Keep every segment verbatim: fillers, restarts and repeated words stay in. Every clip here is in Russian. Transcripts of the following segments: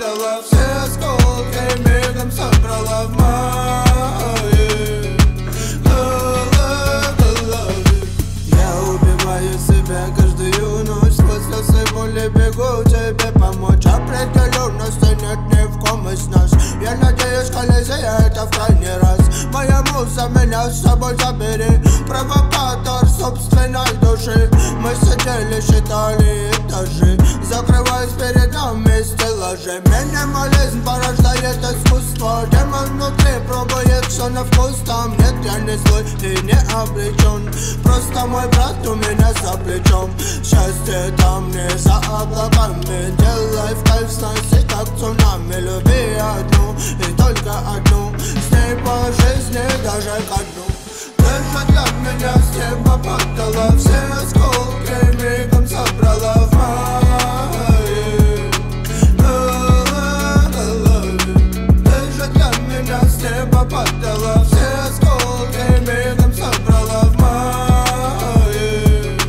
попадала, все осколки мигом собрала в моей голове. Я убиваю себя каждую ночь, сквозь слезы боли бегу тебе помочь. Определенности нет ни в ком из нас. Я надеюсь, Колизея, это в крайний раз. Моя муза, меня с собой забери. Провокатор собственной души. Мы сидели, считали этажи, закрываясь перед нами стеллажи. Минимализм порождает искусство. Демон внутри пробует все на вкус. Там нет, я не злой и не обречен. Просто мой брат у меня за плечом. Счастье там не за облаками. Делай в кайф, сноси как цунами. Люби одну и только одну, с ней по жизни даже ко дну. Ты же для меня с неба падала, все осколки мигом собрала в моей голове. Ты же для меня с неба падала, все осколки мигом собрала в моей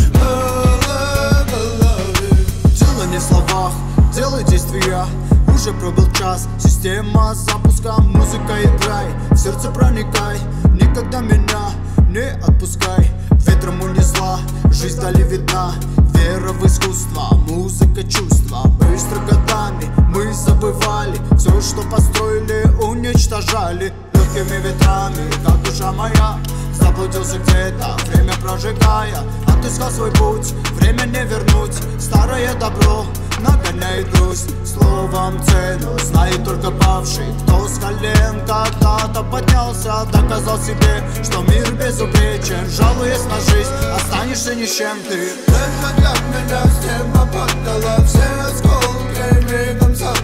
голове. Дело не в словах, дело действия. Уже пробил час, система запуска, музыка играй, в сердце проникай, никогда меня не отпускай. Ветром унесла, жизнь вдали видна, вера в искусство, музыка, чувства. Быстро годами мы забывали, все, что построили, уничтожали. Легкими ветрами, как душа моя, заблудился где-то, время прожигая. Отыскал свой путь, время не вернуть, старое добро нагоняет грусть. Словом цену знает только павший, кто с колен когда-то поднялся, доказал себе, что мир безупречен. Жалуясь на жизнь, останешься ни с чем ты. Ты же для меня с неба падала, все осколки мигом собрала